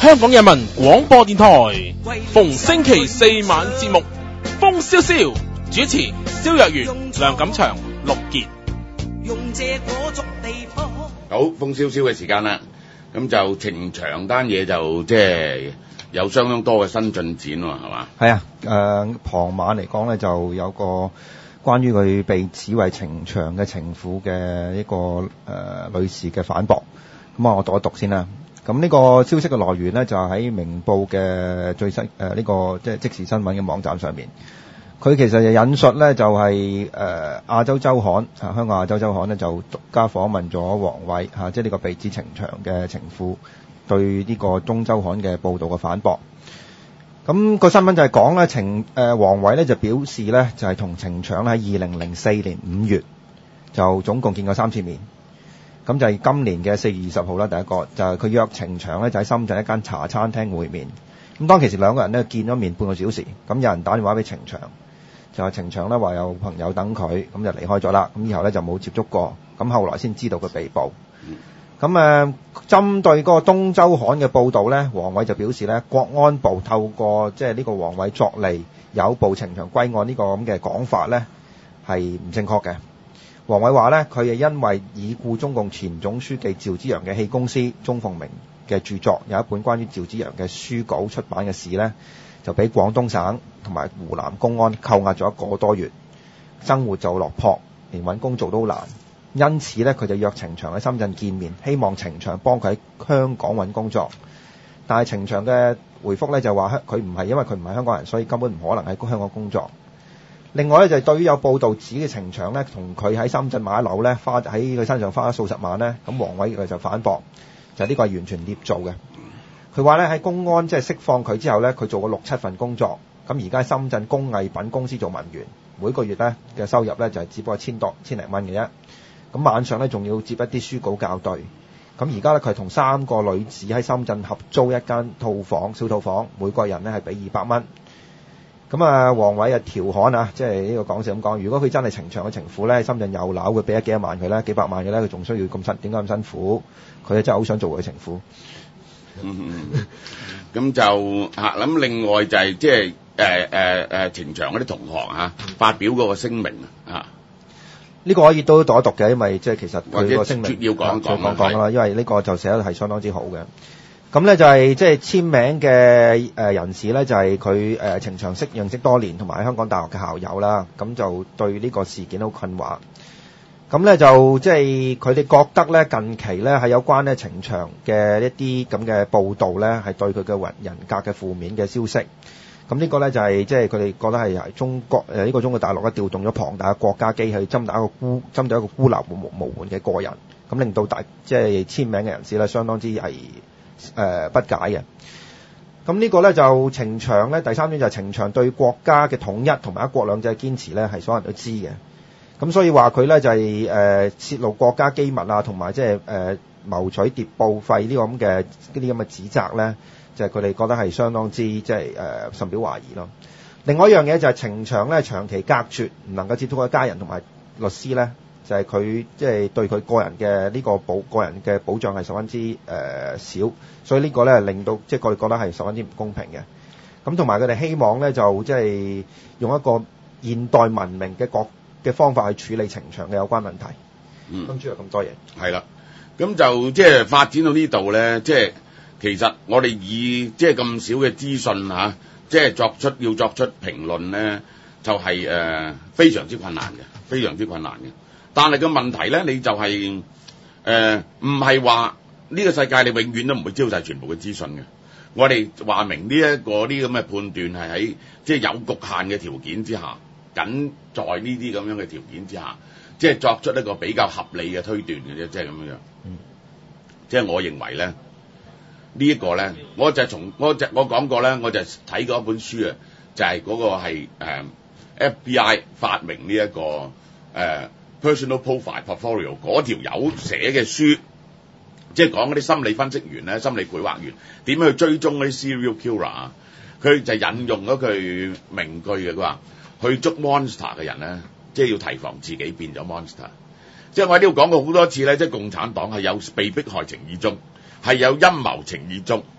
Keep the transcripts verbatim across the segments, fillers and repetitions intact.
香港人民廣播電台，逢星期四晚節目風蕭蕭，主持蕭若元、梁錦祥、陸傑。 好，風蕭蕭嘅時間啦，咁就呈祥單嘢就即係有相當多嘅新進展喎，係嘛？ 係啊，誒、呃、傍晚嚟講咧，就有個關於佢被指為呈祥嘅情婦嘅一個誒、呃、女士嘅反駁。咁啊，我讀一讀先啦。咁呢個消息嘅來源咧，就喺、是、明報嘅最新誒呢、呃這個即係即時新聞嘅網站上面。佢其實就引述咧，就係、是、誒、呃、亞洲週刊啊，香港亞洲週刊咧就獨家訪問咗王偉嚇、啊，即係呢個被指呈祥嘅情婦對呢個中週刊嘅報導嘅反駁。咁、那個新聞就係講咧，呈誒王偉咧就表示咧，就係同呈祥喺二零零四年五月就總共見過三次面。咁就係今年嘅四月二十號啦，第一個就係、是、佢約呈祥咧，就喺深圳一間茶餐廳會面。咁當其時兩個人咧見咗面半個小時，咁有人打電話俾呈祥，就係呈祥咧話有朋友等佢，咁就離開咗啦。咁以後咧就冇接觸過，咁後來先知道佢被捕。咁誒、呃，針對嗰個東周刊嘅報導咧，王偉就表示咧，國安部透過即係呢個王偉作利誘捕呈祥歸案呢個咁嘅講法咧，係唔正確嘅。王偉話咧，佢係因為已故中共前總書記趙紫陽嘅戲公司鍾鳳鳴嘅著作有一本關於趙紫陽嘅書稿出版嘅事咧，就俾廣東省同埋湖南公安扣押咗一個多月，生活就落魄，連揾工做都難。因此咧，佢就約呈祥喺深圳見面，希望呈祥幫佢喺香港揾工作。但係呈祥嘅回覆咧就話，佢唔係因為佢唔係香港人，所以根本唔可能喺香港工作。另外咧就係、是、對於有報道指嘅呈祥咧同佢喺深圳買樓咧花喺佢身上花咗數十萬咧，咁王偉佢就反駁，就呢、是、個係完全捏造嘅。佢話咧喺公安即係釋放佢之後咧，佢做過六七份工作，咁而家喺深圳工藝品公司做文員，每個月咧嘅收入咧就係、是、只不過千多千零蚊嘅啫。咁晚上咧仲要接一啲書稿校對。咁而家咧佢係同三個女子喺深圳合租一間套房小套房，每個人咧係俾二百蚊。咁啊，王偉啊調侃啊，即係呢個講笑咁講。如果佢真係呈祥嘅情婦咧，喺深圳有樓，佢俾咗幾多萬佢咧，幾百萬嘅咧，佢仲需要咁辛點解咁辛苦？佢真係好想做佢情婦。 嗯，咁就嚇咁，另外就係即係誒誒誒呈祥嗰啲同學嚇發表嗰個聲明啊， 呢個可以都讀一讀嘅，因為即係其實佢個聲明要講講講講啦，因為呢個就寫得係相當之好嘅。咁咧就係即係簽名嘅誒人士咧，就係佢誒呈祥識認識多年，同埋喺香港大學嘅校友啦。咁就對呢個事件好困惑。咁咧就即係佢哋覺得咧，近期咧係有關咧呈祥嘅一啲咁嘅報導咧，係對佢嘅人人格嘅負面嘅消息。咁呢個咧就係即係佢哋覺得係中國誒呢個中國大陸咧調動咗龐大嘅國家機器，針對一個孤針對一個孤立無無援嘅個人，咁令到大即係簽名嘅人士咧相當之係誒、呃、不解嘅。咁呢個咧就呈祥咧第三點就係呈祥對國家嘅統一同埋一國兩制嘅堅持咧係所有人都知嘅。咁所以話佢咧就係、是、誒、呃、泄露國家機密啊，同埋即係誒謀取諜報費呢個咁嘅呢啲咁嘅指責咧，就係佢哋覺得係相當之即係誒深表懷疑咯。另外一樣嘢就係呈祥咧長期隔絕，唔能夠接觸佢家人同埋律師咧，就係佢即係對佢個人嘅呢個保個人嘅保障係十分之誒、呃、少，所以呢個咧令到即係佢哋覺得係十分之唔公平嘅。咁同埋佢哋希望咧就即係用一個現代文明嘅國嘅方法去處理呈祥嘅有關問題。嗯，咁主要咁多嘢。係啦， 咁就即係發展到呢度咧，即係其實我哋以即係咁少嘅資訊嚇，即係作出要作出評論咧，就係、是、誒、呃、非常之困難嘅，非常之困難嘅。但係個問題咧，你就係誒唔係話呢個世界你永遠都唔會知道晒全部嘅資訊嘅。我哋話明呢、這、一個啲咁嘅判斷係喺即係有局限嘅條件之下。僅在呢啲咁樣嘅條件之下，即係作出一個比較合理嘅推斷嘅啫，即係咁樣。嗯，即係我認為咧，這個、呢一個咧，我就從我就我講過咧，我就睇過一本書啊，就係、是、嗰個係誒、呃、F B I 發明呢、這、一個誒、呃、personal profile portfolio 嗰條友寫嘅書，即係講嗰啲心理分析員咧、心理繪畫員點樣去追蹤嗰啲 serial killer，佢就引用咗句名句嘅，佢話。去捉 monster 嘅人咧，即係要提防自己變咗 monster。即係我喺呢度講過好多次咧，即係共產黨係有被迫害情意中，係有陰謀情意中。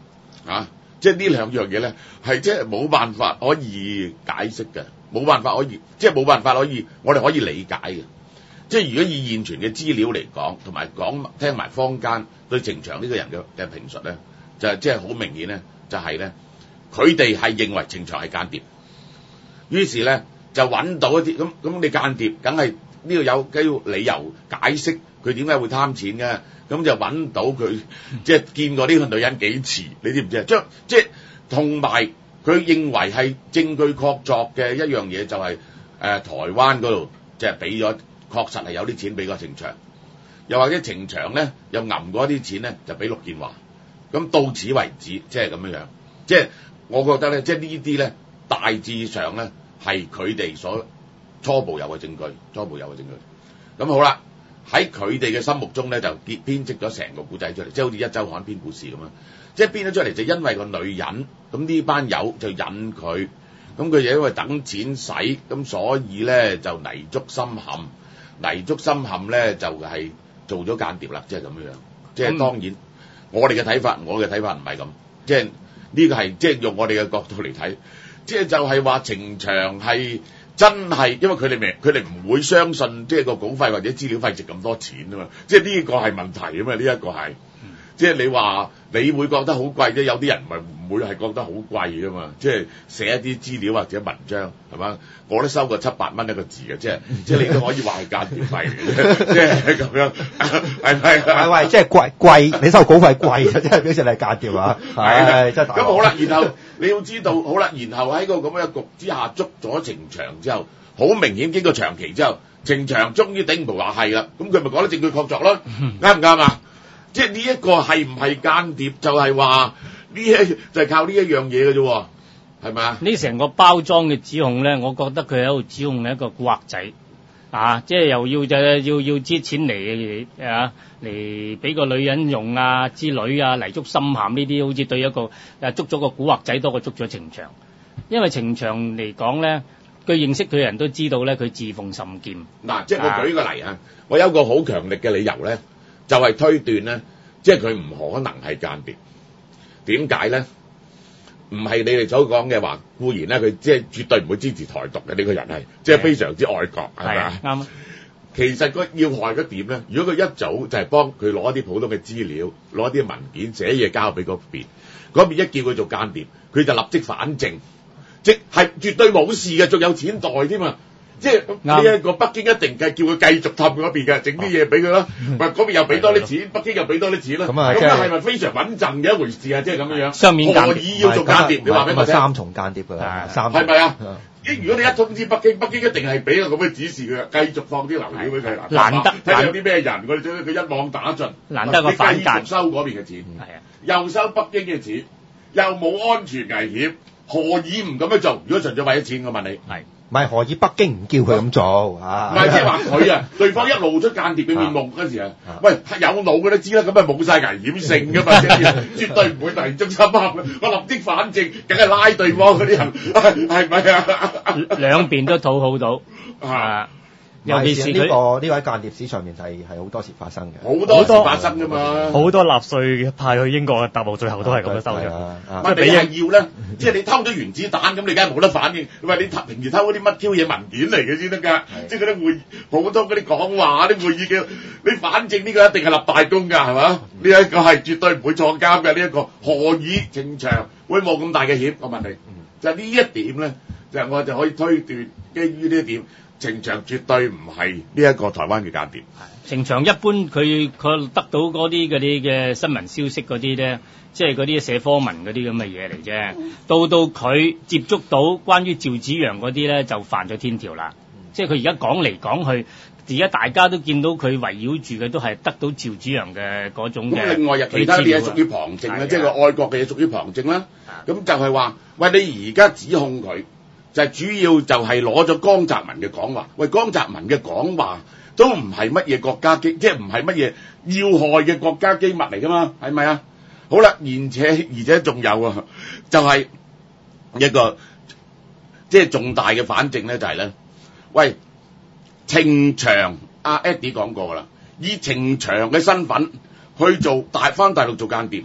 啊！即係呢兩樣嘢咧，係即係冇辦法可以解釋嘅，冇辦法可以，即係冇辦法可以，我哋可以理解嘅。即係如果以現存嘅資料嚟講，同埋講聽埋坊間對程翔呢個人嘅嘅評述咧，就係即係好明顯咧，就係咧，佢哋係認為程翔係間諜，於是咧就揾到一啲咁咁，你間諜梗係呢個有機會理由解釋佢點解會貪錢嘅。咁就揾到佢，即係見過呢個女人幾次，你知唔知啊？將即係同埋佢認為係證據確鑿嘅一樣嘢，就係、是、誒、呃、台灣嗰度即係俾咗，確實係有啲錢俾個程翔，又或者程翔咧又揞過啲錢咧就俾陸建華，咁到此為止，即係咁樣樣。即係我覺得咧，即係呢啲咧大致上咧係佢哋所初步有嘅證據，初步有嘅證據。咁好啦。喺佢哋嘅心目中咧，就編編織咗成個故仔出嚟，即係好似一週刊編故事咁樣，即係編咗出嚟就因為個女人，咁呢班友就引佢，咁佢就因為等錢使，咁所以咧就泥足深陷，泥足深陷咧就係、是、做咗間諜啦，即係咁樣樣。即係當然，嗯、我哋嘅睇法，我嘅睇法唔係咁，即係呢個係即係用我哋嘅角度嚟睇，即係就係話程翔係。真係，因為佢哋明，佢哋唔會相信即係個稿費或者資料費值咁多錢啊嘛，即係呢個係問題啊嘛，呢、這、一個係，嗯、即係你話你會覺得好貴啫，有啲人唔係唔會係覺得好貴啊嘛，即係寫一啲資料或者文章係嘛，我都收過七八蚊一個字嘅，即係即係你都可以話係間諜費嘅，即係咁樣，係咪？係喂， 即係貴貴，你收稿費貴啊，即係表示你係間諜啊，係真係。 咁好啦，然後你要知道，好啦，然後喺個咁樣嘅局之下捉咗程翔之後，好明顯經過長期之後，程翔終於頂唔住話係啦，咁佢咪講得證據確鑿咯，啱唔啱啊？即係呢一個係唔係間諜，就係話呢一就係靠呢一樣嘢嘅啫，係咪啊？ 呢成個包裝嘅指控咧，我覺得佢喺度指控一個古惑仔啊，即係又要就要要支錢嚟啊嚟俾個女人用啊之類啊，泥足深陷呢啲，好似對一個誒捉咗個古惑仔多過捉咗程翔，因為程翔嚟講咧，佢認識佢嘅人都知道咧，佢自奉甚儉。 嗱，即係我舉個例啊，我有一個好強力嘅理由咧。就係推斷咧，即係佢唔可能係間諜。點解咧？唔係你哋所講嘅話，固然咧，佢即係絕對唔會支持台獨嘅呢、這個人係，即係非常之愛國，係咪啊？啱。其實個要害嗰點咧，如果佢一早就係幫佢攞一啲普通嘅資料，攞一啲文件寫嘢交俾嗰邊，嗰邊一叫佢做間諜，佢就立即反正，即係絕對冇事嘅，仲有錢袋添啊！即係呢一個北京一定係叫佢繼續氹嗰邊嘅，整啲嘢俾佢啦。喂，嗰邊又俾多啲錢，北京又俾多啲錢啦。咁啊，咁係咪非常穩陣嘅一回事啊？即係咁樣樣。 雙面間諜。 何以要做間諜？你話俾我聽。 三重間諜㗎啦，三重。 係咪啊？如果你一通知北京，北京一定係俾個咁嘅指示佢，繼續放啲流料俾佢。 難得睇下有啲咩人，我哋將佢一網打盡。 難得個反間。 收嗰邊嘅錢。 係啊。 又收北京嘅錢，又冇安全危險，何以唔咁樣做？如果純粹為咗錢，我問你。係。 唔係何以北京唔叫佢咁做啊？ 唔係即係話佢啊，對方一露出間諜嘅面目嗰時啊，喂有腦嘅都知啦，咁啊冇晒危險性㗎嘛，絕對唔會泥足深陷。我立即反正，梗係拉對方嗰啲人，係咪啊？ 兩邊都討好到啊！尤其是呢個呢位間諜史上面係係好多時發生嘅， 好多時發生㗎嘛。 好多納粹派去英國嘅特務，最後都係咁樣收嘅。 咪你係要咧，即係你偷咗原子彈，咁你梗係冇得反應。喂，你平時偷嗰啲乜 Q 嘢文件嚟嘅先得㗎，即係嗰啲會普通嗰啲講話啲會議嘅，你反正呢個一定係立大功㗎，係嘛？呢一個係絕對唔會坐監嘅。呢一個何以程翔會冇咁大嘅險？我問你，就係呢一點咧，就我就可以推斷，基於呢一點。程翔絕對唔係呢一個台灣嘅間諜。 程翔一般佢佢得到嗰啲嗰啲嘅新聞消息嗰啲咧，即係嗰啲寫科文嗰啲咁嘅嘢嚟啫。到到佢接觸到關於趙紫陽嗰啲咧，就犯咗天條啦。嗯、即係佢而家講嚟講去，而家大家都見到佢圍繞住嘅都係得到趙紫陽嘅嗰種嘅。 咁另外有其他啲嘢屬於旁證啦，即係個愛國嘅嘢屬於旁證啦。咁就係話，喂，你而家指控佢。就係主要就係攞咗江澤民嘅講話，喂，江澤民嘅講話都唔係乜嘢國家機，即係唔係乜嘢要害嘅國家機密嚟噶嘛，係咪啊？好啦，而且而且仲有啊，就係、是、一個即係重大嘅反證咧，就係、是、咧，喂，程翔阿 Eddie 講過噶啦，以程翔嘅身份去做大返大陸做間諜咧，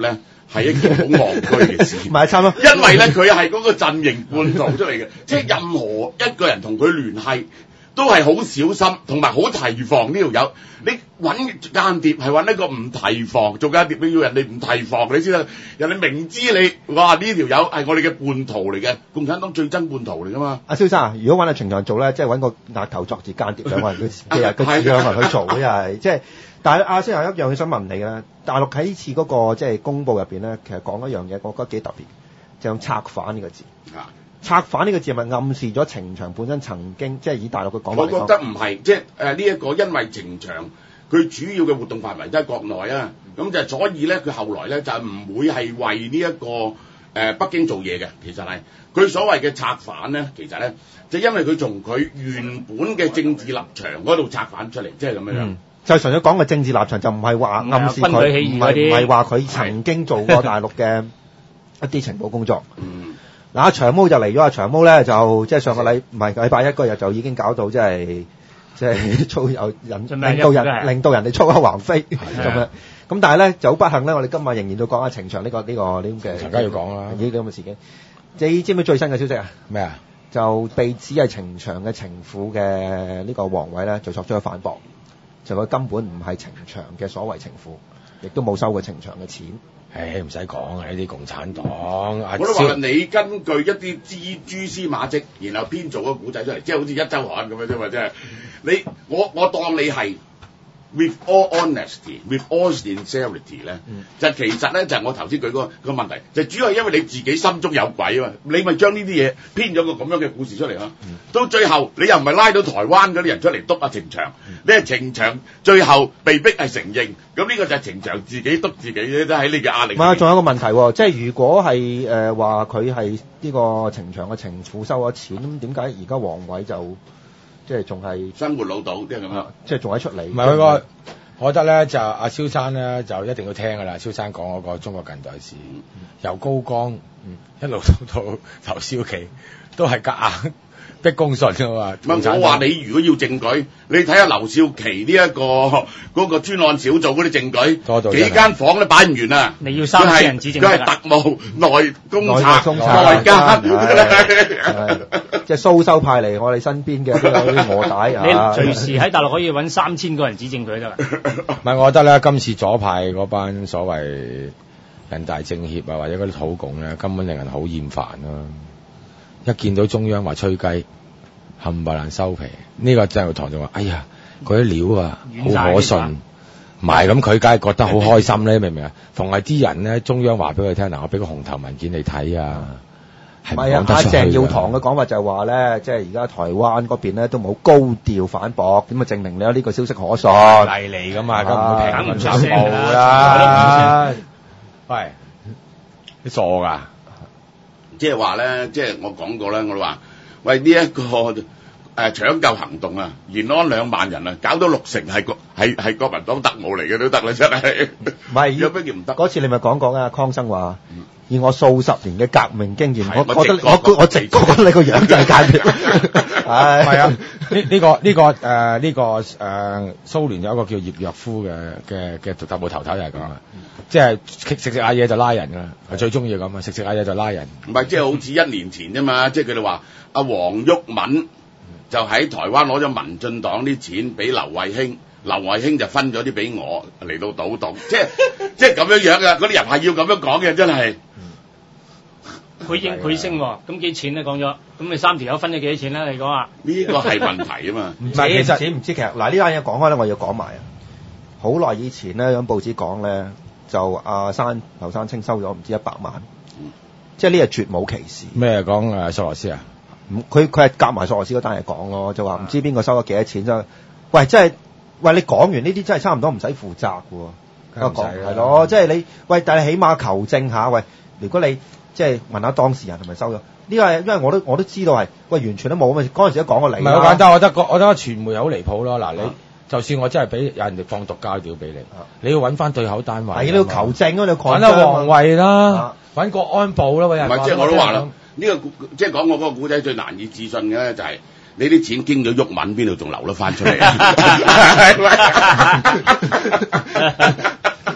係一件好戇居嘅事。 唔係差唔多， 因為咧佢係嗰個陣營叛徒出嚟嘅，即係任何一個人同佢聯繫都係好小心，同埋好提防呢條友。你揾間諜係揾一個唔提防做間諜，你要人哋唔提防你先得。人哋明知你哇呢條友係我哋嘅叛徒嚟嘅，共產黨最憎叛徒嚟噶嘛。 阿蕭生啊，如果揾阿程翔做咧，即係揾個額頭作字間諜兩個人，佢其實佢兩個人去做嘅又係即係。但係阿蕭有一樣嘢想問你嘅，大陸喺呢次嗰、那個即係公佈入邊咧，其實講一樣嘢，我覺得幾特別，就用策反呢個字。 啊， 策反呢個字係咪暗示咗程翔本身曾經即係以大陸嘅講法嚟講？ 我覺得唔係，即係誒呢一個因為程翔佢主要嘅活動範圍都係國內啊，咁就所以咧佢後來咧就唔會係為呢、這、一個誒、呃、北京做嘢嘅，其實係佢所謂嘅策反咧，其實咧就因為佢從佢原本嘅政治立場嗰度策反出嚟，即係咁樣樣。 嗯就純粹講嘅政治立場，就唔係話暗示佢，唔係唔係話佢曾經做過大陸嘅一啲情報工作。 嗯， 嗱，阿長毛就嚟咗，阿長毛咧就即係上個禮唔係禮拜一嗰日就已經搞到即係即係粗有人令到人令到人哋粗口橫飛咁樣。咁但係咧就好不幸咧，我哋今日仍然都講下程翔呢個呢個呢咁嘅， 陣間要講啦， 呢啲咁嘅事件。你知唔知最新嘅消息啊？ 咩啊？ 就被指係程翔嘅情婦嘅呢個王偉咧，就作出咗反駁。就佢根本唔係程翔嘅所謂情婦，亦都冇收過程翔嘅錢。 誒唔使講啊！呢啲共產黨， 我都話你根據一啲蜘蛛絲馬跡，然後編造個古仔出嚟，即係好似一週刊咁樣啫嘛，即係你我我當你係 with all honesty, with all sincerity 咧、嗯，就其實咧就係、是、我頭先舉個個問題，就主要係因為你自己心中有鬼啊嘛，你咪將呢啲嘢編咗個咁樣嘅故事出嚟咯。嗯、到最後你又唔係拉到台灣嗰啲人出嚟督阿程翔，嗯、你係程翔最後被逼係承認，咁呢個就係程翔自己督自己咧，都喺你嘅壓力。唔係， 仲有一個問題喎，即係如果係誒話佢係呢個程翔嘅情婦收咗錢，咁點解而家王偉就？即係仲係生活老道，即係咁樣， 即係仲喺出嚟。 唔係佢個，我覺得咧就阿蕭生咧就一定要聽㗎啦。蕭生講嗰個中國近代史，嗯、由高崗、嗯、一路到到劉少奇，都係夾硬逼公信㗎嘛。 唔係我話你，如果要證據，你睇下劉少奇呢、這、一個嗰、那個專案小組嗰啲證據，多到幾間房都擺唔完啊！ 你要三千人指證佢係特務內公察內奸。 即係蘇修派嚟我哋身邊嘅都有啲臥底啊！ 你隨時喺大陸可以揾三千個人指證佢得啦。 唔係，我覺得咧，今次左派嗰班所謂人大政協啊，或者嗰啲土共咧，根本令人好厭煩咯。一見到中央話吹雞，冚唪唥收皮。呢、這個鄭耀棠就話：哎呀，嗰啲料啊，好可信。埋咁佢梗係覺得好開心咧，明唔明啊？逢係啲人咧，中央話俾佢聽，嗱，我俾個紅頭文件你睇啊。 唔係啊！阿鄭耀棠嘅講法就係話咧，即係而家台灣嗰邊咧都冇高調反駁，點啊證明你有呢個消息可信？ 嚟嚟噶嘛，咁唔會平唔出報啦。喂，你傻㗎？ 即係話咧，即係我講過啦，我話喂呢一、這個誒、呃、搶救行動啊，延安兩萬人啊，搞到六成係國係係國民黨特務嚟嘅都得啦，真係。唔係有乜嘢唔得？嗰次你咪講講啊，康生話。嗯以我數十年嘅革命經驗，我覺得我我直覺得你個樣就係間諜。係係啊，呢呢、這個呢、這個誒呢、呃這個誒、呃、蘇聯有一個叫葉若夫嘅嘅嘅特務頭頭就係咁啊，即係食食下嘢就拉人㗎啦，係最中意咁啊，食食下嘢就拉人。唔係即係好似一年前啫嘛，即係佢哋話阿黃毓民就喺台灣攞咗民進黨啲錢俾劉慧卿。劉慧卿就分咗啲俾我嚟到倒動，即係即係咁樣樣嘅，嗰啲人係要咁樣講嘅，真係。 佢應佢升喎，咁幾錢咧講咗？咁你三條友分咗幾多錢咧？你講啊？呢個係問題啊嘛。唔係其實唔知其實嗱呢單嘢講開咧，我要講埋啊。好耐以前咧，有報紙講咧，就阿山劉山青收咗唔知一百萬，嗯、即係呢係絕無其事。咩講誒索羅斯啊？佢佢係夾埋索羅斯嗰單嘢講咯，就話唔知邊個收咗幾多錢啫。喂，即係。喂，你講完呢啲真係差唔多唔使負責喎，講係咯，即係你喂，但係起碼求證下，喂，如果你即係問下當事人係咪收咗？呢個係因為我都我都知道係，喂，完全都冇啊！嗰陣時都講過你。唔係好簡單，我覺得我覺得傳媒好離譜咯。嗱，你就算我真係俾有人哋放毒膠條俾你，你要揾翻對口單位，係你要求證啊！你揾下王衛啦，揾國安部啦，喂，唔係即係我都話啦，呢個即係講我嗰個古仔最難以置信嘅咧，就係。你啲錢經咗毓民，邊度仲流得翻出嚟啊？嗱，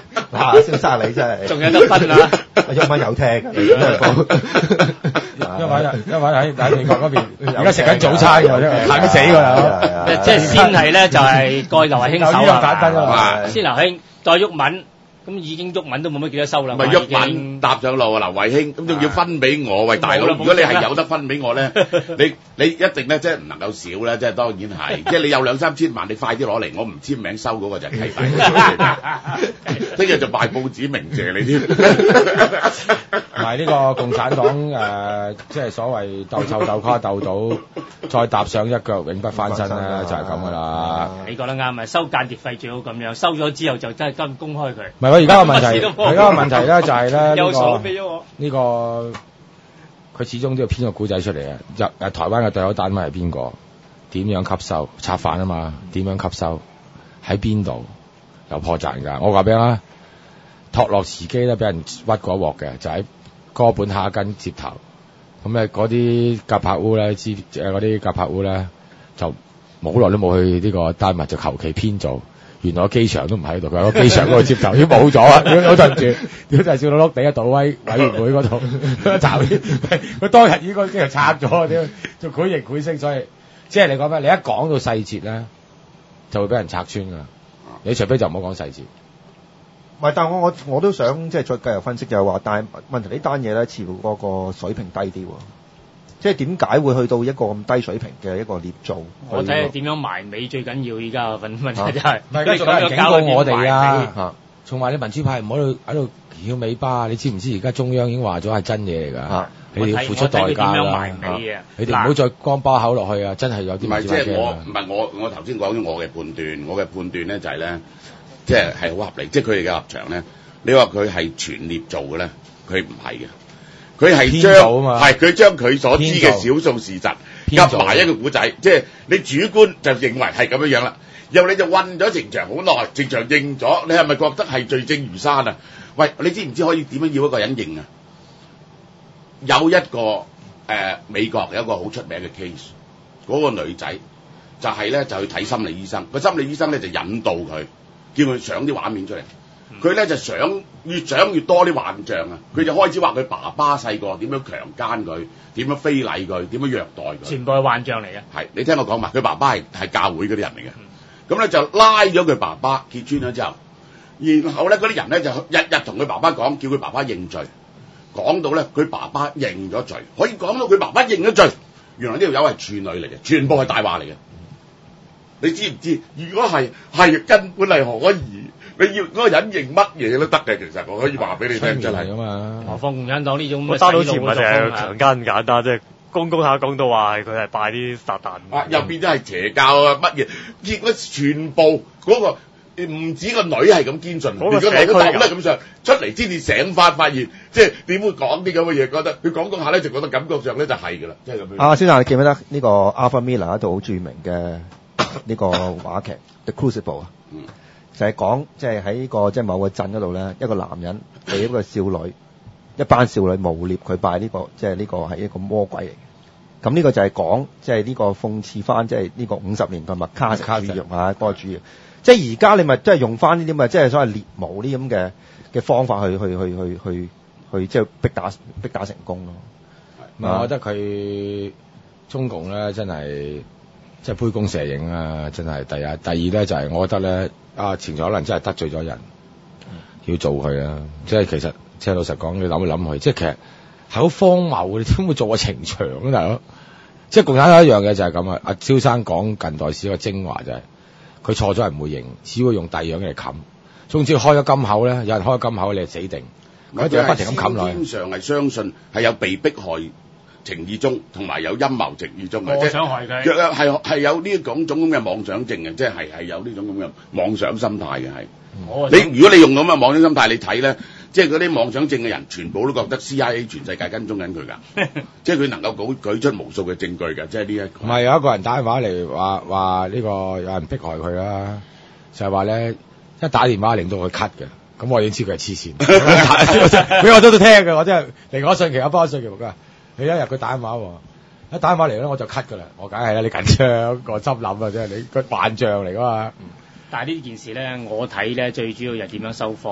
哇！蕭生你真係仲有得分啊！ 毓民有聽㗎，你真係講。 因為因為喺喺美國嗰邊，而家食緊早餐㗎，真係啃死㗎啦！ 即係先係咧就係蓋劉慧卿手有呢個簡單啊啊，先劉興再毓民。咁已經毓民都冇乜幾多收啦， 咪毓民搭上路啊！劉慧卿咁仲要分俾我，喂大佬，如果你係有得分俾我咧，你你一定咧即係唔能夠少咧，即係當然係，即係你有兩三千萬，你快啲攞嚟，我唔簽名收嗰個就係契弟，聽日就賣報紙鳴謝你添。 同埋呢個共產黨誒、呃，即係所謂鬥臭鬥垮鬥到，再踏上一腳永不翻身啦，就係咁噶啦。 你覺得啱啊？收間諜費最好咁樣，收咗之後就真係跟公開佢。 唔係我而家個問題，而家個問題咧就係咧有數俾咗我呢個佢始終都要編個古仔出嚟啊！入誒台灣嘅對口單位係邊個？點樣吸收？策反啊嘛？點樣吸收？喺邊度有破綻㗎？我話俾你啦，托洛茨基咧俾人屈過一鑊嘅，就喺哥本哈根接頭。咁咧嗰啲格柏烏咧，知誒嗰啲格柏烏咧就冇好耐都冇去呢個丹麥，就求其編做。原來個機場都唔喺度，佢喺個機場嗰度接頭已經冇咗啊！屌好對住，屌就係笑到碌地喺杜威委員會嗰度查啲，佢當日已經機場拆咗，屌做繪形繪聲，所以即係你講咩？你一講到細節咧，就會俾人拆穿㗎。你除非就唔好講細節。 唔係，但係我我我都想即係再繼續分析就係話，但係問題呢單嘢咧，似乎嗰個水平低啲喎。即係點解會去到一個咁低水平嘅一個捏造？ 我睇下點樣埋尾最緊要，依家個問問題就係， 唔係跟住有人警告我哋啊！仲話你民主派唔好喺度喺度翹尾巴，你知唔知而家中央已經話咗係真嘢嚟㗎？你哋要付出代價啦！你哋唔好再光巴口落去啊！真係有啲唔係即係我唔係我我頭先講咗我嘅判斷，我嘅判斷咧就係咧，即係係好合理，即係佢哋嘅立場咧。你話佢係全捏造嘅咧，佢唔係嘅。佢係將係佢將佢所知嘅少數事實夾埋一個古仔，即係你主觀就認為係咁樣樣啦。然後你就韞咗程場好耐，程場認咗，你係咪覺得係罪證如山啊？喂，你知唔知可以點樣要一個人認啊？有一個誒、呃、美國有一個好出名嘅 case， 嗰個女仔就係咧就去睇心理醫生，個心理醫生咧就引導佢，叫佢上啲畫面出嚟。佢咧就想越想越多啲幻象啊！佢就開始話佢爸爸細個點樣強姦佢，點樣非禮佢，點樣虐待佢。 全部係幻象嚟嘅。係， 你聽我講埋，佢爸爸係係教會嗰啲人嚟嘅。咁咧、嗯、就拉咗佢爸爸揭穿咗之後，然後咧嗰啲人咧就日日同佢爸爸講，叫佢爸爸認罪。講到咧佢爸爸認咗罪，可以講到佢爸爸認咗罪。原來呢條友係處女嚟嘅，全部係大話嚟嘅。你知唔知？如果係係根本係可疑。你要嗰個人認乜嘢都得嘅，其實我可以話俾你聽，真係㗎嘛。 何況共產黨呢種我單到前唔係淨係強姦咁簡單，即係公公下講到話佢係拜啲撒旦， 啊又變咗係邪教啊乜嘢，結果全部嗰、嗰個唔止個女係咁堅信，連個女都當得咁上，出嚟先至醒翻，發現即係點會講啲咁嘅嘢？覺得佢講講下咧，就覺得感覺上咧就係㗎啦，即係咁樣。 啊，先生，你記唔記得呢個 Arthur Miller 一套好著名嘅呢個話劇《The Crucible》啊？嗯。就係講，即係喺呢個即係某個鎮嗰度咧，一個男人俾一個少女，一班少女誣蔑佢拜呢個，即係呢個係一個魔鬼嚟嘅。咁呢個就係講，即係呢個諷刺翻，即係呢個五十年代麥卡錫主義啊嗰個主義。即係而家你咪即係用翻呢啲咪，即係所謂獵巫呢咁嘅嘅方法去去去去去去即係逼打逼打成功咯。 唔係，我覺得佢中共咧真係即係杯弓蛇影啊！真係第一，第二咧就係我覺得咧。啊，前場可能真係得罪咗人，嗯、要做佢啊！即係其實，即係老實講，你諗一諗佢，即係其實係好荒謬，你點會做個情場啊，大佬？即係共產黨一樣嘅就係咁啊！阿蕭生講近代史個精華就係、是，佢錯咗係唔會認，只會用第二樣嘢嚟冚。總之開咗金口咧，有人開咗金口，你係死定。佢就不停咁冚落去。經常係相信係有被迫害情意中，同埋有陰謀情意中嘅，即係若係係係有呢一種種咁嘅妄想症嘅，即係係係有呢種咁嘅妄想心態嘅係。你如果你用咁嘅妄想心態，你睇咧，即係嗰啲妄想症嘅人，全部都覺得 C I A 全世界跟蹤緊佢㗎，即係佢能夠舉舉出無數嘅證據㗎，即係呢一個。唔係有一個人打電話嚟話話呢個有人迫害佢啦，就係話咧一打電話令到佢咳嘅，咁我已經知佢係黐線。俾我都都聽嘅，我真係另外一信期，我幫一信期㗎。你一日佢打電話喎，一打電話嚟咧我就咳㗎啦，我梗係啦，你緊張，我心諗啊，即係你個幻象嚟㗎嘛。 但係呢件事咧，我睇咧最主要就係點樣收科。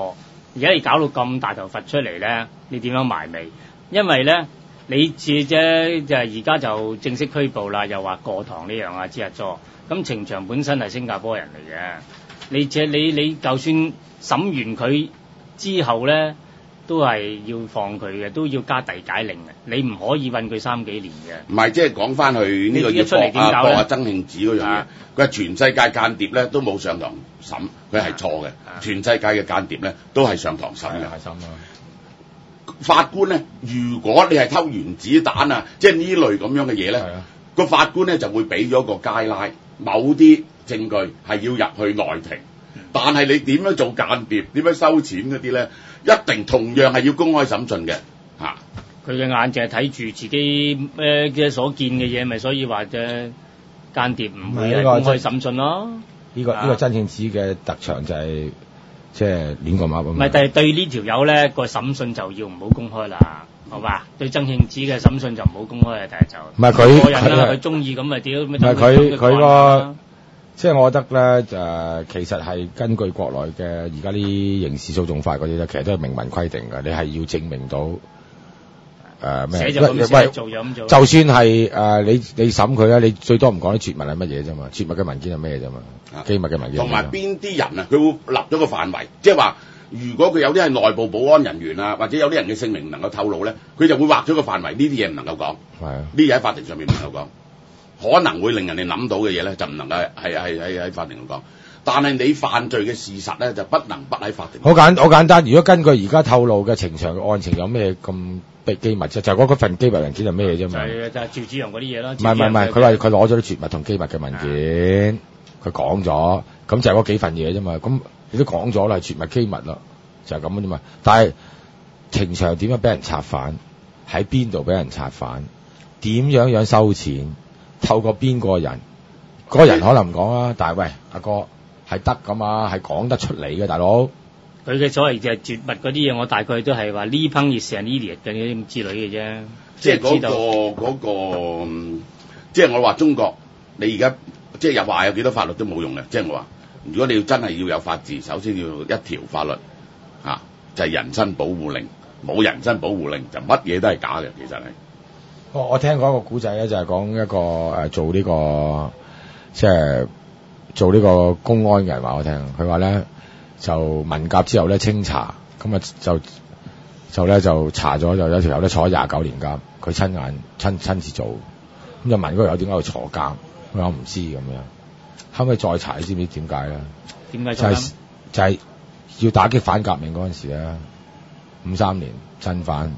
而家你搞到咁大頭佛出嚟咧，你點樣埋尾？因為咧，你自啫就係而家就正式拘捕啦，又話過堂呢樣啊，之日咗。咁程翔本身係新加坡人嚟嘅，你這你你就算審完佢之後咧，都係要放佢嘅，都要加遞解令嘅，你唔可以韞佢三幾年嘅。 唔係，即係講翻去呢個要出嚟點博啊搞咧博啊曾慶子嗰樣嘢啊， 佢係全世界間諜咧都冇上堂審，佢係錯嘅。全世界嘅間諜咧都係上堂審嘅。 係心啊！ 法官咧，如果你係偷原子彈啊，即係呢類咁樣嘅嘢咧， 係啊個法官咧就會俾咗個街拉，某啲證據係要入去內庭，但係你點樣做間諜，點樣收錢嗰啲咧，一定同樣係要公開審訊嘅嚇。 佢嘅眼淨係睇住自己誒嘅所見嘅嘢，咪所以話啫間諜唔會係公開審訊咯。 呢個呢個曾慶子嘅特長就係即係亂過馬咁。 唔係，但係對呢條友咧個審訊就要唔好公開啦，好吧？對曾慶子嘅審訊就唔好公開啊，第一就唔係佢個人啦， 佢佢中意咁咪屌，唔唔係佢佢個，即係我覺得咧就、呃、其實係根據國內嘅而家啲刑事訴訟法嗰啲咧，其實都係明文規定嘅，你係要證明到誒咩？ 寫就咁寫，做就咁做。 就算係誒、呃、你你審佢咧，你最多唔講啲絕密係乜嘢啫嘛，絕密嘅文件係咩啫嘛，機密嘅文件。 同埋邊啲人啊，佢會立咗個範圍，即係話如果佢有啲係內部保安人員啊，或者有啲人嘅姓名唔能夠透露咧，佢就會劃咗個範圍，呢啲嘢唔能夠講。 係啊， 呢嘢喺法庭上面唔能夠講，可能會令人哋諗到嘅嘢咧，就唔能夠係係係喺法庭度講。但係你犯罪嘅事實咧，就不能不喺法庭。 好簡好簡單，如果根據而家透露嘅呈祥嘅案情，有咩咁秘機密啫？就係嗰份機密文件係咩啫嘛？ 就係就係趙子陽嗰啲嘢啦。 唔係唔係唔係，佢話佢攞咗啲絕密同機密嘅文件，佢講咗，咁就係嗰幾份嘢啫嘛。咁你都講咗啦，係絕密機密啦，就係咁啫嘛。但係呈祥點樣俾人策反？喺邊度俾人策反？點樣樣收錢？透過邊個人？嗰、個人可能唔講啦，但係喂，阿哥係得㗎嘛，係講得出嚟嘅，大佬。 佢嘅所謂嘅絕密嗰啲嘢，我大概都係話呢烹熱成呢列嘅啲咁之類嘅啫。 即係嗰、 知道個嗰、個，嗯即係我話中國，你而家即係又話有幾多法律都冇用嘅。即係我話，如果你要真係要有法治，首先要一條法律嚇、啊，就係、是、人身保護令。冇人身保護令就乜嘢都係假嘅，其實係。 我我聽過一個古仔咧，就係、是、講一個誒、呃、做呢、這個即係做呢個公安嘅人話我聽，佢話咧就文革之後咧清查，咁啊就就咧就查咗，就有條友咧坐咗廿九年監，佢親眼親親自做，咁就問嗰條友點解要坐監，佢話我唔知咁樣，後尾再查，你知唔知點解咧？ 點解就係、是、就係、是、要打擊反革命嗰陣時咧，五三年鎮反，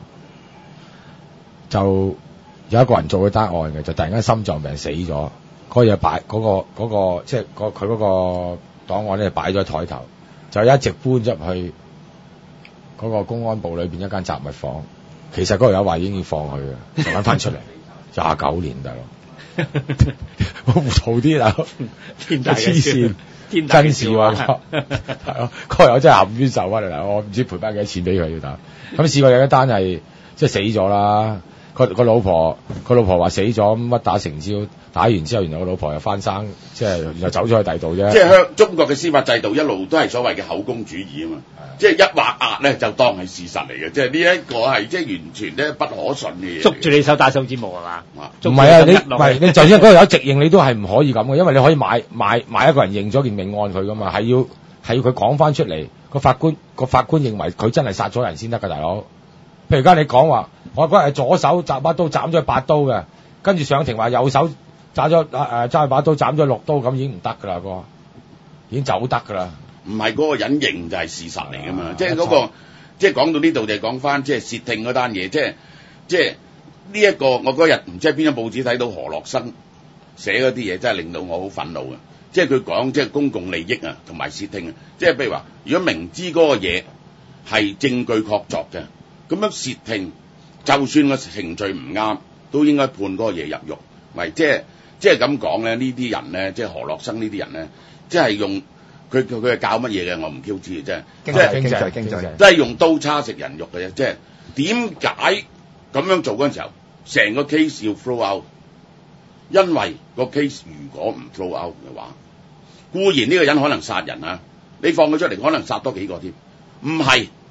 就有一個人做咗單案嘅，就突然間心臟病死咗，嗰嘢擺嗰個嗰、嗰個即係佢嗰個檔案咧擺咗喺台頭，就一直搬入去嗰個公安部裏邊一間雜物房。其實嗰條友話已經要放佢嘅，就揾翻出嚟廿九年大佬，我糊塗啲大佬， 天大嘅黐線。 真事喎，係咯，嗰個友真係含冤受屈嚟，我唔知賠翻幾多錢俾佢要打。咁試過有一單係即係死咗啦，個個老婆個老婆話死咗，咁屈打成招，打完之後，原來個老婆又翻生，即係又走咗去第二度啫。 即係香中國嘅司法制度一路都係所謂嘅口供主義啊嘛，即係一畫押咧就當係事實嚟嘅，即係呢一個係即係完全咧不可信嘅嘢。 捉住你手打手指模係嘛？ 唔係啊，你唔係你就算嗰個有直認，你都係唔可以咁嘅，因為你可以買買買一個人認咗件命案佢噶嘛，係要係要佢講翻出嚟，個法官個法官認為佢真係殺咗人先得㗎，大佬。譬如而家你講話，我嗰日係左手揸把刀斬咗八刀嘅，跟住上庭話右手揸咗誒揸把刀斬咗六刀，咁已經唔得㗎啦，哥，已經走得㗎啦。 唔係嗰個人認就係事實嚟㗎嘛，即係嗰個即係講到呢度就係講翻即係竊聽嗰單嘢，即係即係呢一個我嗰日唔知喺邊張報紙睇到何樂生寫嗰啲嘢，真係令到我好憤怒嘅。即係佢講即係公共利益啊，同埋竊聽啊，即係譬如話，如果明知嗰個嘢係證據確鑿嘅，咁樣竊聽，就算個程序唔啱，都應該判嗰個嘢入獄。咪即係即係咁講咧，呢啲人咧，即係何樂生呢啲人咧，即係用佢佢佢係教乜嘢嘅？我唔 Q 知嘅，即係即係經濟經濟， 即係用刀叉食人肉嘅啫。即係點解咁樣做嗰陣時候，成個 case 要 throw out？因為個 case 如果唔 throw out 嘅話，固然呢個人可能殺人啊，你放佢出嚟可能殺多幾個添。唔係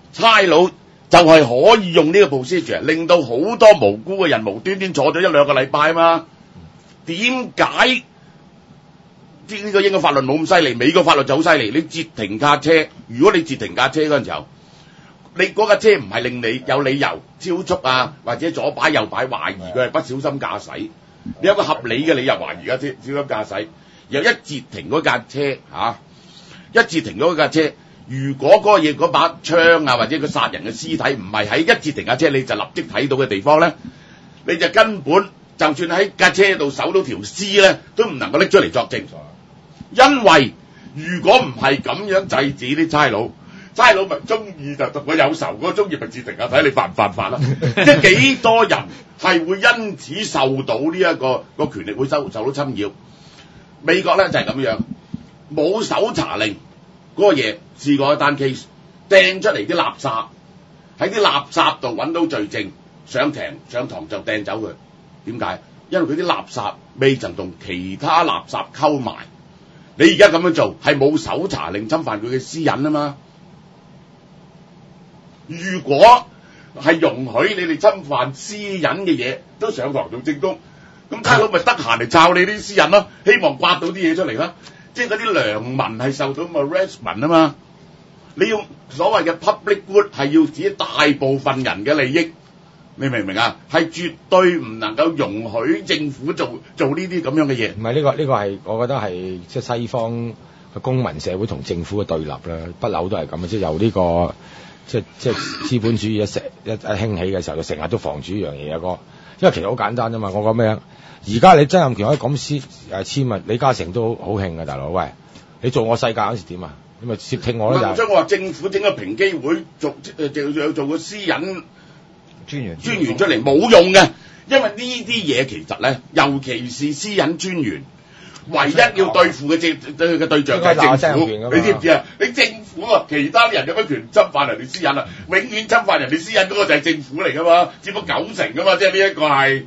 差佬就係可以用呢個 procedure 令到好多無辜嘅人無端端坐咗一兩個禮拜啊嘛。點解呢個英國法律冇咁犀利？美國法律就好犀利。你截停架車，如果你截停架車嗰陣時候，你嗰架車唔係令你有理由超速啊，或者左擺右擺，懷疑佢係不小心駕駛，你有個合理嘅理由懷疑架車小心駕駛，然後一截停嗰架車嚇、啊，一截停嗰架車，如果嗰個嘢嗰把槍啊，或者個殺人嘅屍體唔係喺一截停架車你就立即睇到嘅地方咧，你就根本就算喺架車度搜到條屍咧，都唔能夠拎出嚟作證，因為如果唔係咁樣制止啲差佬。差佬咪中意就同我有仇，嗰個中意咪截停下睇你犯唔犯法啦。即係幾多人係會因此受到呢、這、一個個權力會受受到侵擾。美國咧就係、是、咁樣，冇搜查令嗰、那個嘢，試過一單 case 掟出嚟啲垃圾，喺啲垃圾度揾到罪證，上庭上堂就掟走佢。點解？因為佢啲垃圾未曾同其他垃圾溝埋。你而家咁樣做係冇搜查令侵犯佢嘅私隱啊嘛。如果係容許你哋侵犯私隱嘅嘢都上堂做證供，咁差佬咪得閒嚟抄你啲私隱咯，希望刮到啲嘢出嚟啦。即係嗰啲良民係受到 harassment 啊嘛。你要所謂嘅 public good 係要指大部分人嘅利益，你明唔明啊？係絕對唔能夠容許政府做做呢啲咁樣嘅嘢。 唔係呢個呢、呢個係我覺得係即係西方嘅公民社會同政府嘅對立啦，不嬲都係咁嘅，即係由呢、呢個。即即資本主義一成一一興起嘅時候，就成日都防住呢樣嘢啊！哥，因為其實好簡單啫嘛。我講咩啊？而家你曾蔭權可以咁簽誒簽文，李嘉誠都好興嘅，大佬。喂，你做我世界嗰時點啊？你咪竊聽我咯就。所以我話政府整個平機會做誒就要做個私隱專員專員出嚟冇用嘅，因為呢啲嘢其實咧，尤其是私隱專員。唯一要對付嘅政對嘅對象係政府，你知唔知啊？你政府啊，其他人有乜權侵犯人哋私隱啊？永遠侵犯人哋私隱嗰個就係政府嚟噶嘛，佔咗九成噶嘛，即係呢一個係。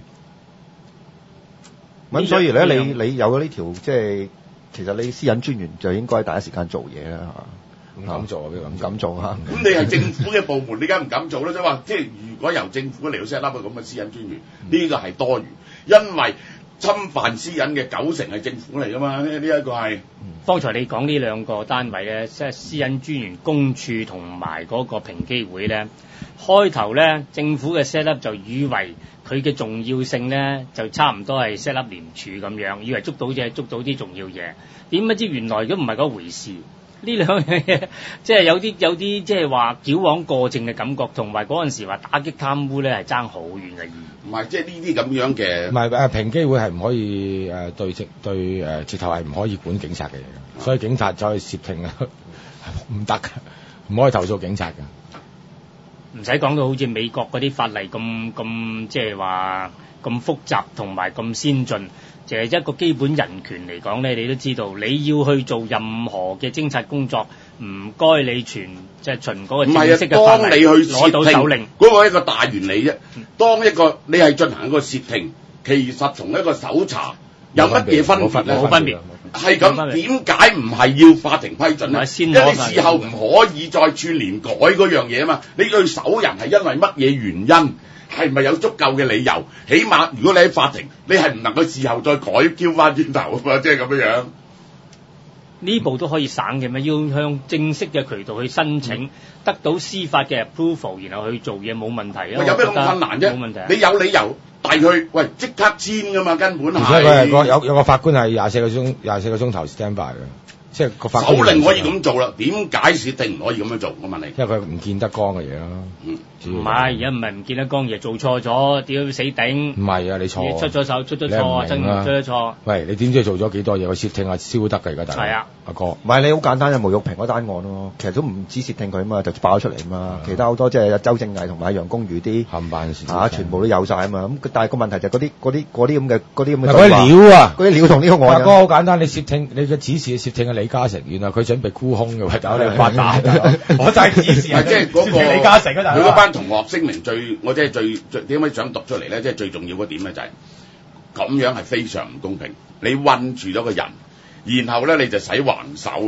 咁所以咧，你你有咗呢條，即係其實你私隱專員就應該第一時間做嘢啦，係嘛？唔敢做啊，邊個唔敢做啊？ 咁你係政府嘅部門，你梗係唔敢做啦，即係話，即係如果由政府嚟到 set up 個咁嘅私隱專員，呢個係多餘，因為。侵犯私隱嘅九成係政府嚟噶嘛？呢呢一個係。 方才你講呢兩個單位咧，即係私隱專員公署同埋嗰個平機會咧，開頭咧政府嘅 set up 就以為佢嘅重要性咧就差唔多係 set up 廉署咁樣，以為捉到嘢捉到啲重要嘢，點不知原來都唔係嗰回事。呢兩樣嘢即係有啲有啲即係話矯枉過正嘅感覺，同埋嗰陣時話打擊貪污咧係爭好遠嘅意義。 唔係即係呢啲咁樣嘅。唔係誒平機會係唔可以誒、呃、對直對誒、呃、直頭係唔可以管警察嘅嘢嘅，所以警察走去竊聽啊唔得㗎，唔可以投訴警察㗎。 唔使講到好似美國嗰啲法例咁咁即係話咁複雜同埋咁先進。就係一個基本人權嚟講咧，你都知道，你要去做任何嘅偵察工作，唔該你全即係循嗰個正式嘅法例攞到手令， 嗰個係一個大原理啫。當一個你係進行一個竊聽，其實同一個搜查有乜嘢分別咧？ 冇分別， 係咁點解唔係要法庭批准咧？因為你事後唔可以再串連改嗰樣嘢啊嘛。你去搜人係因為乜嘢原因？係咪有足夠嘅理由？起碼如果你喺法庭，你係唔能夠事後再改挑翻轉頭啊嘛，即係咁樣樣。 呢步都可以省嘅咩？要向正式嘅渠道去申請，嗯、得到司法嘅 approval，然後去做嘢冇問題啊。 有咩咁困難啫？ 冇問題。 你有理由遞去，喂，即刻簽噶嘛，根本係。 而且佢係個有有個法官係廿四個鐘廿四個鐘頭 stand by 嘅。即係個法手令可以咁做啦，點解竊聽唔可以咁樣做？我問你， 因為佢唔見得光嘅嘢咯。 嗯，唔係，而家唔係唔見得光，而係做錯咗，屌死頂。 唔係啊，你錯。 出咗手，出咗錯，真係出咗錯。 喂，你點知做咗幾多嘢？個竊聽啊，燒得㗎而家大佬。 係啊， 阿哥。 唔係你好簡單，就毛玉平嗰單案咯。其實都唔止竊聽佢啊嘛，就爆咗出嚟啊嘛。其他好多即係周正毅同埋楊公瑜啲冚辦事啊，全部都有晒啊嘛。咁但係個問題就係嗰啲嗰啲嗰啲咁嘅嗰啲咁嘅。 嗰啲料啊， 嗰啲料同呢個案。 阿哥好簡單，你竊聽你嘅指示竊聽係李嘉誠，原來佢準備沽空嘅，大佬你發達，我就係指示，即係嗰個李嘉誠啊！ 佢嗰班同學聲明最，我即係最最點解想讀出嚟咧？即係最重要嗰點咧，就係咁樣係非常唔公平。你韞住咗個人，然後咧你就使橫手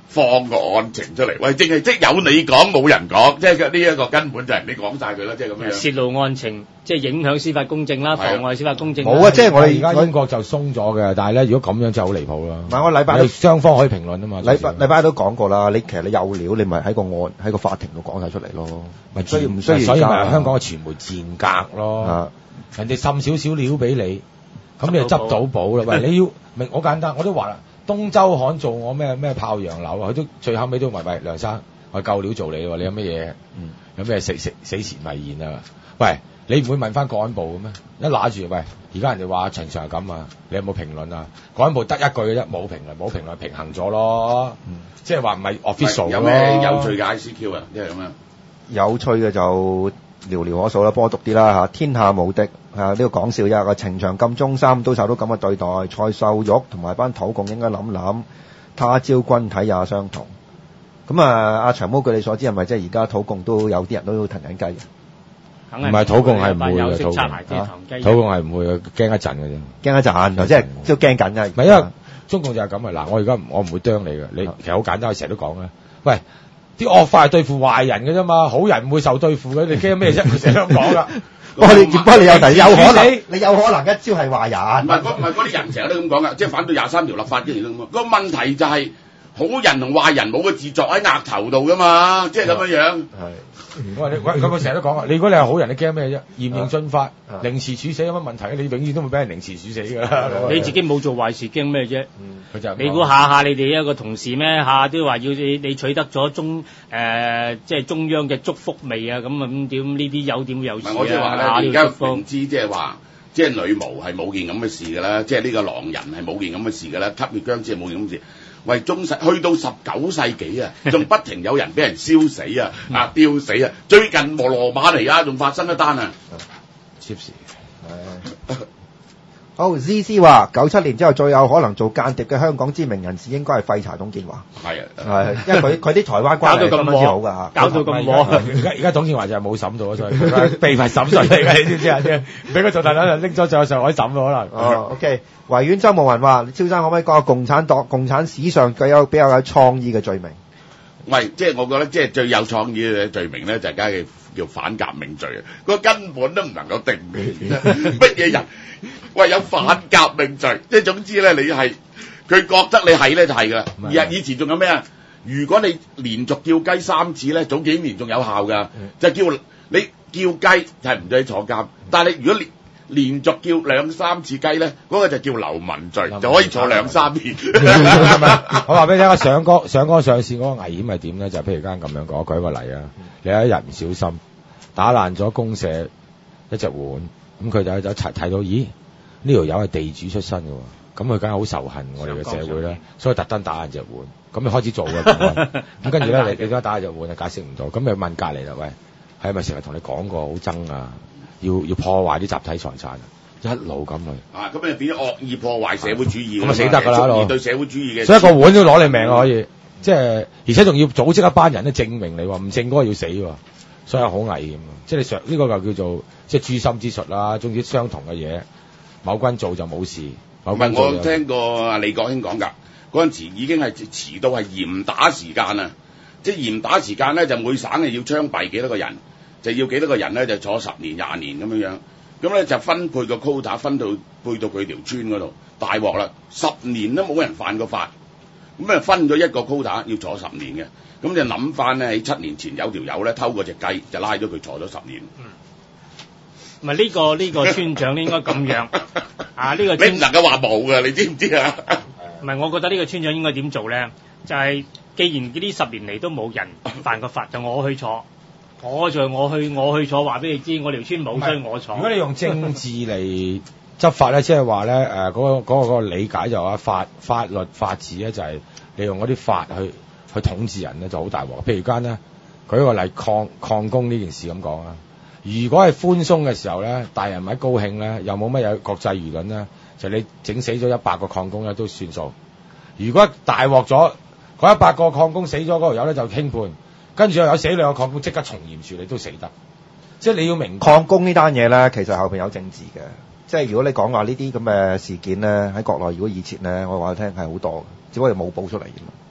放個案情出嚟。喂，淨係即係有你講冇人講，即係呢一個根本就係你講晒佢啦，即係咁樣。 泄露案情，即係影響司法公正啦，妨礙司法公正啦。 冇啊，即係我哋而家英國就鬆咗嘅，但係咧，如果咁樣就好離譜啦。 唔係我禮拜你雙方可以評論啊嘛。 禮拜禮拜都講過啦，你其實你有料，你咪喺個案喺個法庭度講晒出嚟咯。 咪需要唔需要？ 所以咪香港嘅傳媒賤格咯。 啊人哋滲少少料俾你，咁你就執到寶啦。喂，你要明好簡單，我都話啦，東周刊做我咩咩炮洋樓啊，佢都最後尾都話喂，梁生，我夠料做你喎，你有乜嘢？嗯，有咩死死死前遺言啊？喂，你唔會問翻國安部嘅咩？一揦住喂，而家人哋話陳常係咁啊，你有冇評論啊？國安部得一句嘅啫，冇評論，冇評論，平衡咗咯。嗯，即係話唔係 official 有咩有趣嘅 I C Q 啊？即係咁樣。 有趣嘅就寥寥可數啦，幫我讀啲啦嚇。天下無敵啊！呢、這個講笑啫，個情場咁中心都受到咁嘅對待，蔡秀玉同埋班土共應該諗諗，他朝君體也相同。咁啊，阿長毛據你所知係咪即係而家土共都有啲人都騰緊雞嘅？ 唔係土共係唔會嘅，土共土共係唔會嘅，驚一陣嘅啫， 驚一陣，即係都驚緊嘅。 唔係因為中共就係咁啊！嗱，我而家我唔會啄你嘅，你其實好簡單，我成日都講啦。喂，啲惡法係對付壞人嘅啫嘛，好人唔會受對付嘅，你驚咩啫？佢成日都講噶。 不過你不過你有第有可能，你有可能一朝係壞人。 唔係嗰唔係嗰啲人成日都咁講噶，即係反對廿三條立法之前都咁講。個問題就係、是、好人同壞人冇個字作喺額頭度噶嘛，即係咁樣樣。係。 我話你，喂，咁佢成日都講啊！你如果你係好人，你驚咩啫？嚴刑峻法、凌遲處死有乜問題？你永遠都會俾人凌遲處死㗎啦。 你自己冇做壞事，驚咩啫？ 佢就你估下下你哋一個同事咩？下下都話要你你取得咗中誒，即係中央嘅祝福未啊？咁啊咁點呢啲有點會有事啊？ 我即係話咧，而家明知即係話，即係女巫係冇件咁嘅事㗎啦，即係呢個狼人係冇件咁嘅事㗎啦，吸血僵屍係冇件咁嘅事。喂，中世去到十九世紀啊，仲不停有人俾人燒死啊、啊吊死啊！最近羅羅馬尼亞仲發生一單啊 ，Chips。 好 ，Z C 話九七年之後最有可能做間諜嘅香港知名人士應該係廢柴董建華。 係啊， 係，因為佢佢啲台灣關係咁好㗎嚇， 搞到咁火。 而家而家董建華就係冇審到，所以被罰審訊嚟㗎，你知唔知啊？俾佢做大佬就拎咗上上海審可能。 哦 ，OK。維園周慕雲話：蕭生可唔可以講下共產黨、共產史上具有比較有創意嘅罪名？ 喂，即係我覺得即係最有創意嘅罪名咧，就係梗係叫反革命罪啊！嗰根本都唔能夠定名，乜嘢人？喂，有反革命罪，即係總之咧，你係佢覺得你係咧就係㗎啦。而以前仲有咩啊？如果你連續叫雞三次咧，早幾年仲有效㗎，就叫你叫雞就係唔使坐監，但係你如果連連續叫兩三次雞咧，嗰、那個就叫流民罪，就可以坐兩三年。 我話俾你聽，上綱上綱上線嗰個危險係點咧？就譬如間咁樣講，舉個例啊，你有一日唔小心打爛咗公社一隻碗，咁佢就一齊睇到，咦？呢條友係地主出身嘅喎，咁佢梗係好仇恨我哋嘅社會啦，所以特登打爛隻碗，咁你開始做嘅。咁跟住咧，你你點解打爛隻碗啊？解釋唔到，咁你問隔離啦，喂，係咪成日同你講過好憎啊？要要破壞啲集體財產，一路咁去。啊，咁你變咗惡意破壞社會主義，咁啊死得㗎啦！一路對社會主義嘅， 所以一個碗都攞你命可以，即係而且仲要組織一班人咧證明你話唔證嗰個要死喎，所以好危險。即係你上呢個就叫做即係誅心之術啦，總之相同嘅嘢，某君做就冇事。某君做我聽過阿李國興講㗎，嗰陣時已經係遲到係嚴打時間啊！即係嚴打時間咧，就每省係要槍斃幾多個人。就要幾多個人咧？就坐十年、廿年咁樣樣，咁咧就分配個 quota 分到配到佢條村嗰度，大鑊啦！十年都冇人犯過法，咁啊分咗一個 quota 要坐十年嘅，咁就諗翻咧喺七年前有條友咧偷過隻雞，就拉咗佢坐咗十年。 嗯，唔係呢個呢、這個村長應該咁樣啊？呢、這個你唔能夠話冇㗎，你知唔知啊？ 唔係，我覺得呢個村長應該點做咧？就係、是、既然呢十年嚟都冇人犯過法，就我去坐。我就我去我去坐，話俾你知，我條村冇，所以我坐。 如果你用政治嚟執法咧，即係話咧誒嗰個嗰、嗰個嗰個理解就話法法律法治咧就係你用嗰啲法去去統治人咧就好大鑊。譬如間咧舉個例抗抗工呢件事咁講啊，如果係寬鬆嘅時候咧，大人咪高興咧，又冇乜有國際輿論咧，就你整死咗一百個抗工咧都算數。如果大鑊咗嗰一百個抗工死咗嗰條友咧就輕判。跟住又有死兩個抗工，即刻從嚴處理都死得。即係你要明抗工呢單嘢咧，其實後邊有政治嘅。即係如果你講話呢啲咁嘅事件咧，喺國內如果以前咧，我話你聽係好多嘅，只不過冇報出嚟啫嘛。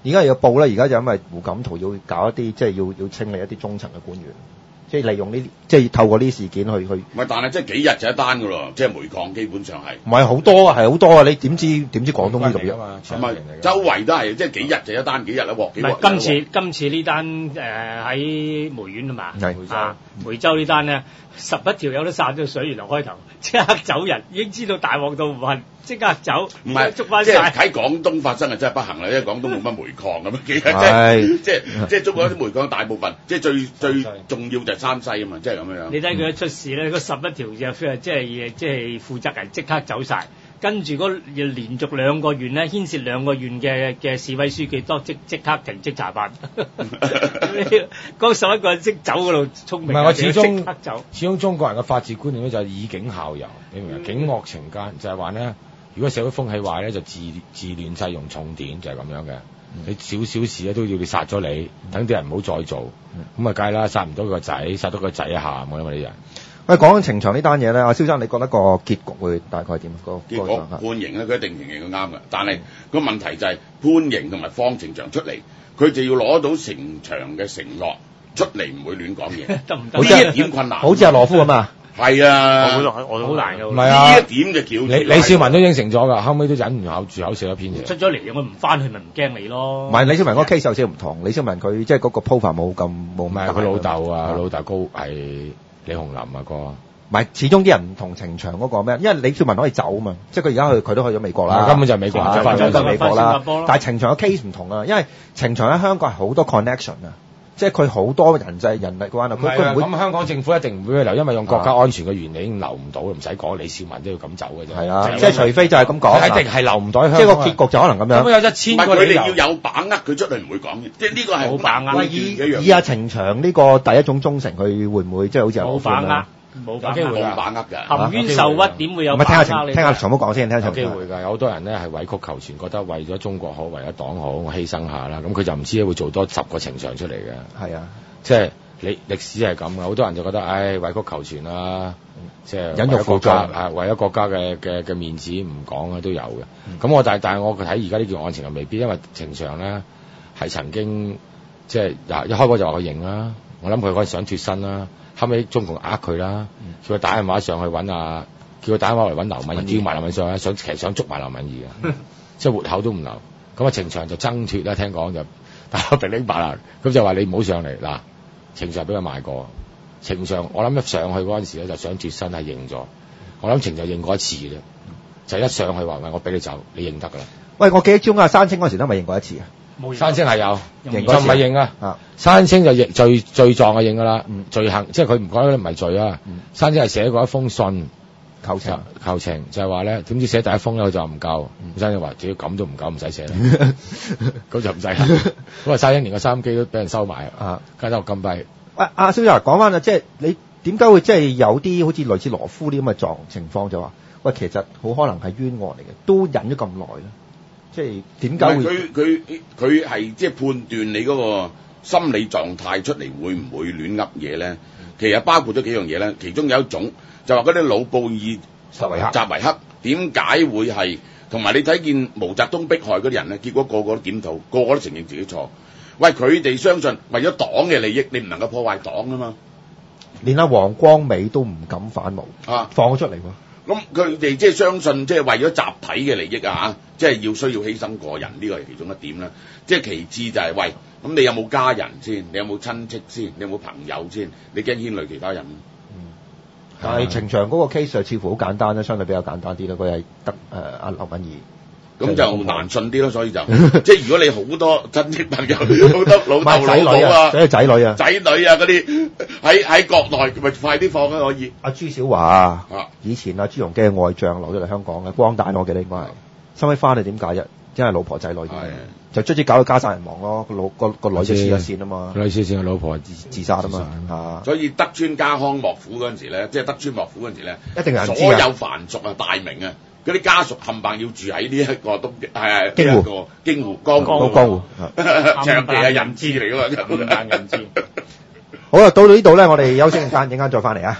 而家要報咧，而家就因為胡錦濤要搞一啲即係要要清理一啲中層嘅官員，即係利用呢啲即係透過呢啲事件去去。 唔係，但係即係幾日就一單㗎咯，即係煤礦基本上係。 唔係好多啊，係好多啊！你點知點知廣東呢度啊嘛？ 唔係周圍都係，即係幾日就一單，幾日一鑊幾唔鑊。 係今次今次呢單誒喺梅縣啊嘛， 係梅州梅州呢單咧，十一條友都散咗水，原來開頭即刻走人，已經知道大鑊到唔係，即刻走， 唔係捉翻即係曬。 喺廣東發生啊，真係不幸啦，因為廣東冇乜煤礦咁樣，幾係即係即係中國啲煤礦大部分，即係最最重要就係山西啊嘛，即係咁樣。 你睇佢一出事咧，嗰十一條就即係即係負責人即刻走晒，跟住嗰連續兩個縣咧，牽涉兩個縣嘅嘅市委書記都即即刻停職查辦。嗰十一個人識走嗰度聰明， 唔係我始終即刻走。 始終中國人嘅法治觀念咧就係以警效尤，你明唔明？警惡懲奸就係話咧，如果社會風氣壞咧，就自自亂制用重典，就係、是、咁樣嘅。你少少事咧都要你殺咗你，等啲人唔好再做，咁啊梗係啦，殺唔到佢個仔，殺到個仔喊㗎嘛啲人。 喂，講緊呈祥呢單嘢咧，阿蕭生，你覺得個結局會大概點？個結局判刑咧，佢一定刑刑佢啱嘅，但係個問題就係判刑同埋放呈祥出嚟，佢就要攞到呈祥嘅承諾出嚟，唔會亂講嘢， 得唔得？ 呢一點困難。 好似阿羅夫咁啊！ 係啊， 我我都好難嘅。 唔係啊， 呢一點嘅橋， 李李少文都應承咗㗎，後尾都忍唔口住口寫咗篇嘢。 出咗嚟，我唔翻去咪唔驚你咯。 唔係李少文嗰個 case 有少少唔同，李少文佢即係嗰個 profile 冇咁冇咁大。 唔係佢老豆啊，佢老豆高係李鴻林啊個。 唔係，始終啲人唔同呈祥嗰個咩？因為李少文可以走啊嘛，即係佢而家去佢都去咗美國啦， 根本就係美國人， 翻咗美國啦。 但但係呈祥嘅 case 唔同啊，因為呈祥喺香港係好多 connection 啊，即係佢好多人際人力關係，佢佢唔會咁香港政府一定唔會留，因為用國家安全嘅原理已經留唔到，唔使講李少文都要咁走嘅啫。 係啊，即係除非就係咁講， 一定係留唔到喺香港。 即係個結局就可能咁樣。 咁有一千唔係個理由佢哋要有把握，佢出嚟唔會講嘅，即係呢個係好難判斷以嘅一樣。 以阿呈祥呢個第一種忠誠，佢會唔會即係好似阿羅冇把握夫咁樣？， 冇把握， 有機會冇把握㗎。 含冤受屈點會有唔係把握？ 聽下程聽下長毛講先，聽下有長毛。 機會㗎，有好多人咧係委曲求全，覺得為咗中國好，為咗黨好，我犧牲下啦。咁佢就唔知會做多十個呈祥出嚟嘅。 係啊， 即係你歷史係咁嘅，好多人就覺得，唉，委曲求全啦，即係忍辱負重係為咗國家嘅嘅嘅面子唔講啊，都有嘅。咁、我但係但係我睇而家呢件案情又未必，因為呈祥咧係曾經即係一開波就話佢認啦，我諗佢嗰陣想脫身啦。後尾中共呃佢啦，叫佢打電話上去揾啊，叫佢打電話嚟揾劉敏儀，叫埋劉敏儀上去，想其實想捉埋劉敏儀嘅，即係活口都唔留。咁啊，呈祥就爭脱啦，聽講就打到鼻拎白啦，咁就話你唔好上嚟嗱，呈祥俾佢賣過，呈祥我諗一上去嗰陣時咧就想脫身係認咗，我諗呈祥認過一次嘅啫，就一上去話喂我俾你走，你認得㗎啦。 喂，我記得中啊山青嗰陣時都咪認過一次啊。 山青係有， 認就唔係認啊。 啊， 山青就認罪罪狀就認㗎啦， 嗯罪行即係佢唔講嗰啲唔係罪啊。 嗯山青係寫過一封信求情。 求情，就係話咧點知寫第一封咧佢就唔夠， 嗯山青話只要咁都唔夠，唔使寫啦，咁就唔使啦。咁啊山青連個收音機都俾人收埋啊， 加得我金幣。 喂，阿蕭生講翻啊，即係你點解會即係有啲好似類似羅夫啲咁嘅狀情況，就話喂其實好可能係冤案嚟嘅，都忍咗咁耐咧。即係點解會？ 佢佢佢係即係判斷你嗰個心理狀態出嚟會唔會亂噏嘢咧？其實包括咗幾樣嘢咧，其中有一種就話嗰啲魯布爾什維克，什維克點解會係？同埋你睇見毛澤東迫害嗰啲人咧，結果個個都檢討，個個都承認自己錯。喂，佢哋相信為咗黨嘅利益，你唔能夠破壞黨啊嘛。 連阿黃光美都唔敢反毛啊， 放咗出嚟喎。 咁佢哋即係相信，即係為咗集體嘅利益啊，即係要需要犧牲個人，呢個係其中一點啦。即係其次就係、是、喂，咁你有冇家人先？你有冇親戚先？你有冇朋友先？你驚牽累其他人？ 嗯，但係呈祥嗰個 case 就似乎好簡單啦，相對比較簡單啲啦。佢係得誒阿劉敏儀。 咁就難信啲咯，所以就即係如果你好多親戚朋友，好多老豆老母啊， 即係仔女啊， 仔女啊嗰啲喺喺國內，咪快啲放啦可以。 阿朱小華啊， 啊以前阿朱鎔基嘅外將留咗嚟香港嘅，光蛋我記得應該係，收尾翻嚟點解啫？因為老婆仔女，就卒之搞到家散人亡咯，個老個個女就黐咗線啊嘛， 女黐線，個老婆自自殺啊嘛，啊， 所以德川家康幕府嗰陣時咧，即係德川幕府嗰陣時咧， 一定有人知所有藩屬啊、大名啊。嗰啲家屬冚唪唥要住喺呢一個東係京湖個京湖江湖江湖， 長期係人質嚟㗎嘛， 人質。 好啦，到到呢度咧，我哋休息陣間，陣間再翻嚟啊。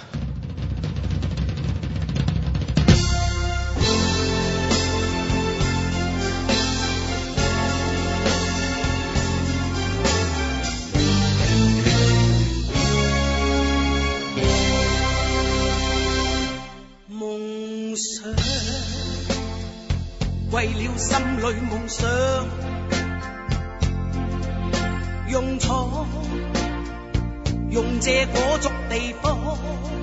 為了心裏夢想，用錯用這果足地方。